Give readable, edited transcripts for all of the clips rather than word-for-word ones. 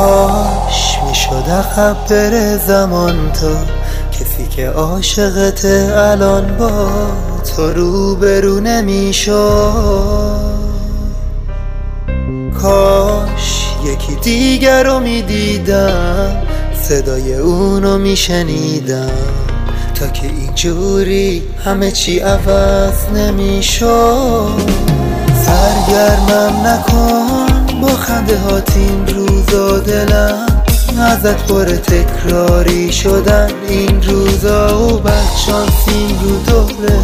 کاش میشد عقب بره زمان تا کسی که عاشقت الان با تو روبرو نمیشد. کاش یکی دیگر رو میدیدم، صدای اونو میشنیدم، تا که اینجوری همه چی عوض نمیشد. سرگرمم نکن با خنده هات این روزا، دلم ازت پر تکراری شدن این روزا و بدشانسیم رو دوره.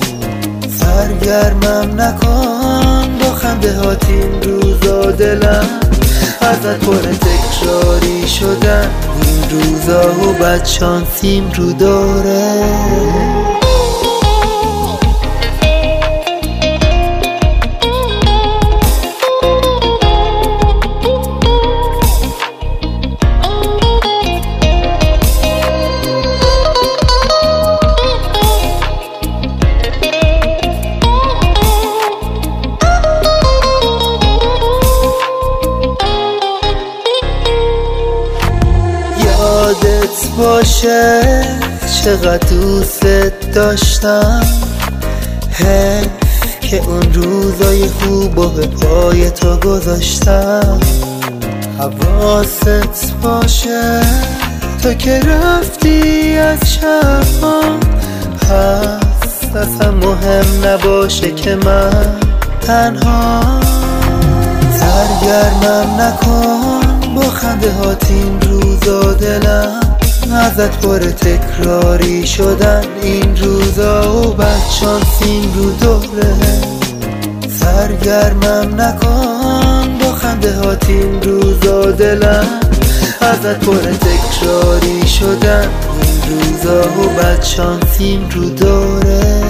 سرگرمم نکن با خنده هات این روزا، دلم ازت پر تکراری شدن این روزا و بدشانسیم رو دوره. یادت باشه چقدر دوست داشتم، حیف که اون روزای خوب و به پای تو گذاشتم. حواست باشه تو که رفتی از شبام، پس اصلا مهم نباشه که من تنها. سرگرمم نکن با خنده هات این روزا، دلم ازت پر تکراری شدن این روزا و بدشانسیم رو دوره. سرگرمم نکن با خنده هات این روزا، دلم ازت پر تکراری شدن این روزا و بدشانسیم رو دوره.